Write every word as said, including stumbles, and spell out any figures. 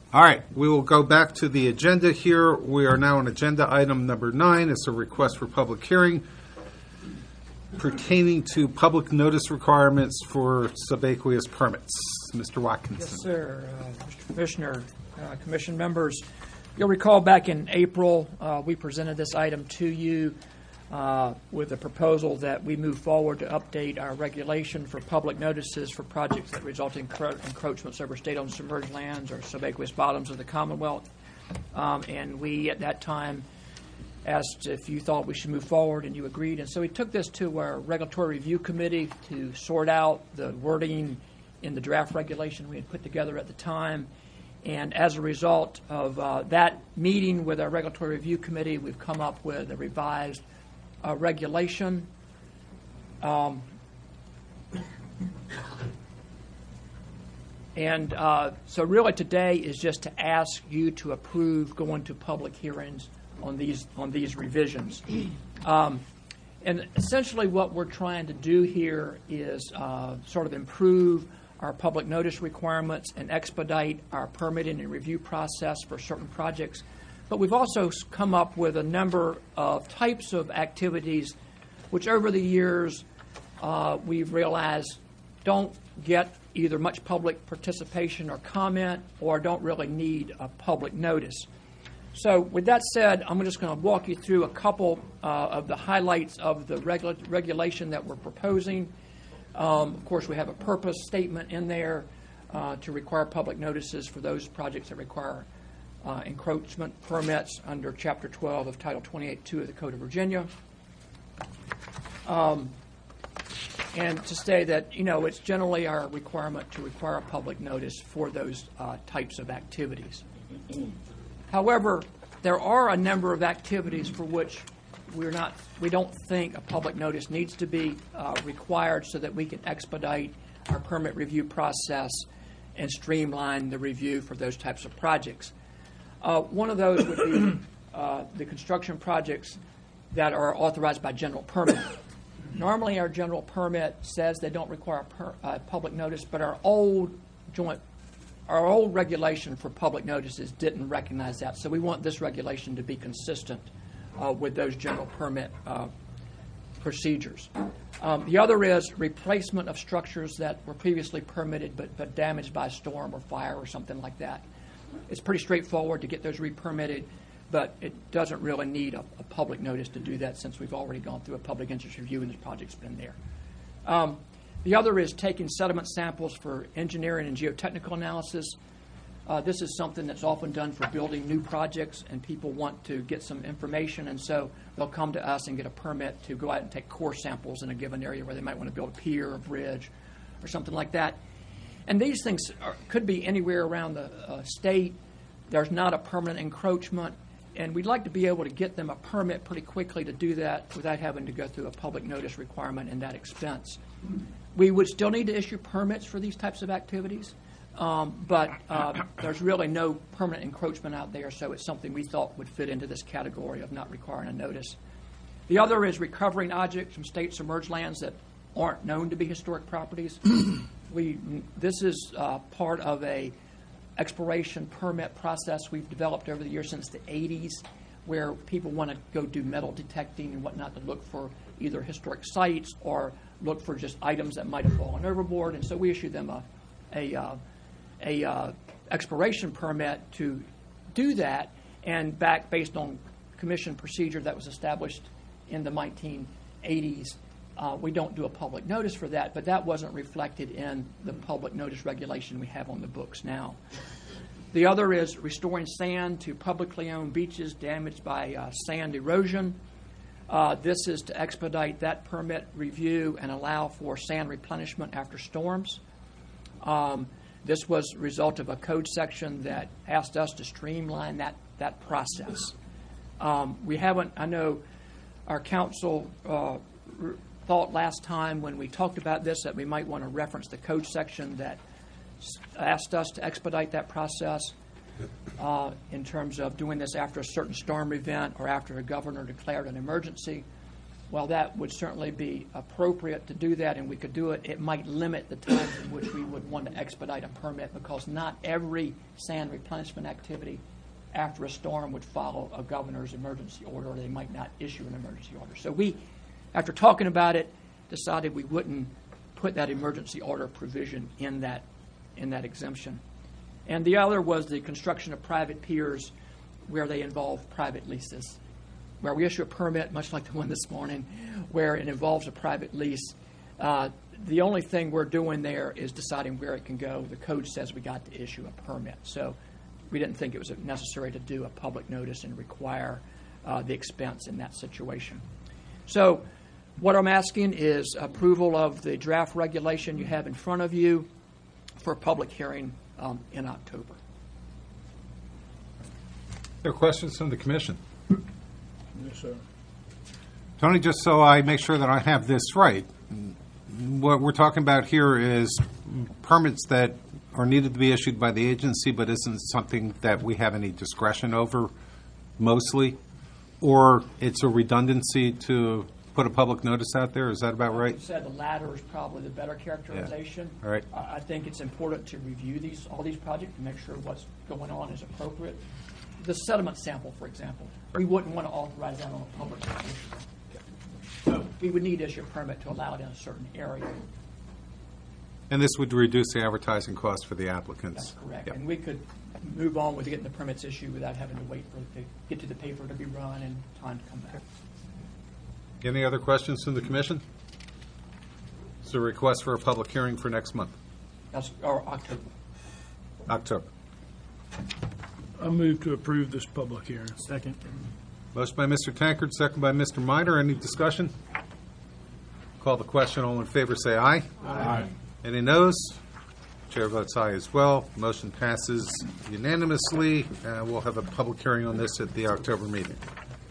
All right, we will go back to the agenda here. We are now on agenda item number nine. It's a request for public hearing pertaining to public notice requirements for subaqueous permits. Mister Watkinson. Yes, sir. Uh, Mister Commissioner, uh, Commission members, you'll recall back in April, uh, we presented this item to you uh, with a proposal that we move forward to update our regulation for public notices for projects that result in encro- encroachments over state-owned submerged lands or subaqueous bottoms of the Commonwealth. Um, and we, at that time, asked if you thought we should move forward, and you agreed. And so we took this to our Regulatory Review Committee to sort out the wording in the draft regulation we had put together at the time. And as a result of uh, that meeting with our Regulatory Review Committee, we've come up with a revised uh, regulation. Um, and uh, so really today is just to ask you to approve going to public hearings on these on these revisions. Um, and essentially what we're trying to do here is uh, sort of improve our public notice requirements and expedite our permitting and review process for certain projects. But we've also come up with a number of types of activities which over the years uh, we've realized don't get either much public participation or comment or don't really need a public notice. So with that said, I'm just going to walk you through a couple uh, of the highlights of the regula- regulation that we're proposing. Um, of course, we have a purpose statement in there uh, to require public notices for those projects that require uh, encroachment permits under Chapter twelve of Title twenty-eight two of the Code of Virginia. Um, and to say that, you know, it's generally our requirement to require a public notice for those uh, types of activities. However, there are a number of activities for which we're not, we don't think a public notice needs to be uh, required so that we can expedite our permit review process and streamline the review for those types of projects. Uh, one of those would be uh, the construction projects that are authorized by general permit. Normally, our general permit says they don't require per, uh, public notice, but our old joint Our old regulation for public notices didn't recognize that, so we want this regulation to be consistent uh, with those general permit uh, procedures. Um, the other is replacement of structures that were previously permitted but, but damaged by storm or fire or something like that. It's pretty straightforward to get those re-permitted, but it doesn't really need a, a public notice to do that since we've already gone through a public interest review and this project's been there. Um, The other is taking sediment samples for engineering and geotechnical analysis. Uh, this is something that's often done for building new projects, and people want to get some information, and so they'll come to us and get a permit to go out and take core samples in a given area where they might want to build a pier, a bridge, or something like that. And these things are, could be anywhere around the uh, state. There's not a permanent encroachment, and we'd like to be able to get them a permit pretty quickly to do that without having to go through a public notice requirement and that expense. We would still need to issue permits for these types of activities, um, but uh, there's really no permanent encroachment out there, so it's something we thought would fit into this category of not requiring a notice. The other is recovering objects from state submerged lands that aren't known to be historic properties. we This is uh, part of a exploration permit process we've developed over the years since the eighties, where people want to go do metal detecting and whatnot to look for either historic sites or look for just items that might have fallen overboard. And so we issue them a, a, uh, a uh, exploration permit to do that, and back based on commission procedure that was established in the nineteen eighties. Uh, we don't do a public notice for that, but that wasn't reflected in the public notice regulation we have on the books now. The other is restoring sand to publicly owned beaches damaged by uh, sand erosion. Uh, this is to expedite that permit review and allow for sand replenishment after storms. Um, this was a result of a code section that asked us to streamline that, that process. Um, we haven't, I know our council uh, re- thought last time when we talked about this that we might want to reference the code section that asked us to expedite that process uh, in terms of doing this after a certain storm event or after a governor declared an emergency. while that would certainly be appropriate to do that, and we could do it, it might limit the times in which we would want to expedite a permit, because not every sand replenishment activity after a storm would follow a governor's emergency order, or they might not issue an emergency order. So we, after talking about it, decided we wouldn't put that emergency order provision in that, in that exemption. And the other was the construction of private piers where they involve private leases, where we issue a permit, much like the one this morning, where it involves a private lease. Uh, the only thing we're doing there is deciding where it can go. The code says we got to issue a permit. So we didn't think it was necessary to do a public notice and require uh, the expense in that situation. So what I'm asking is approval of the draft regulation you have in front of you for a public hearing um, in October. There are questions from the commission? Yes, sir. Tony, just so I make sure that I have this right, what we're talking about here is permits that are needed to be issued by the agency, but isn't something that we have any discretion over mostly, or it's a redundancy to put a public notice out there? Is that about right? You said the latter is probably the better characterization. Yeah. All right. I I think it's important to review these, all these projects, to make sure what's going on is appropriate. The sediment sample, for example, we wouldn't want to authorize that on a public issue. So we would need to issue a permit to allow it in a certain area. And this would reduce the advertising cost for the applicants? That's correct. Yep. And we could move on with getting the permits issued without having to wait for it to get to the paper to be run and time to come back. Any other questions from the commission? It's a request for a public hearing for next month, That's, or October. October. I move to approve this public hearing. Second. Motion by Mister Tankard, second by Mister Minor. Any discussion? Call the question. All in favor, say aye. Aye. Any noes? Chair votes aye as well. Motion passes unanimously. Uh, We'll have a public hearing on this at the October meeting.